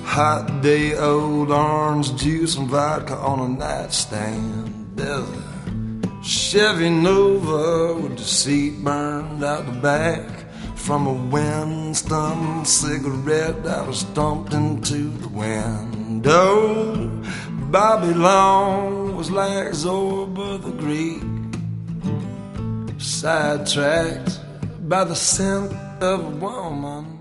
hot day old orange juice and vodka on a nightstand. There's a Chevy Nova with the seat burned out the back from a Winston cigarette that was dumped into the window. Bobby Long was like Zorba the Greek, sidetracked by the scent of a woman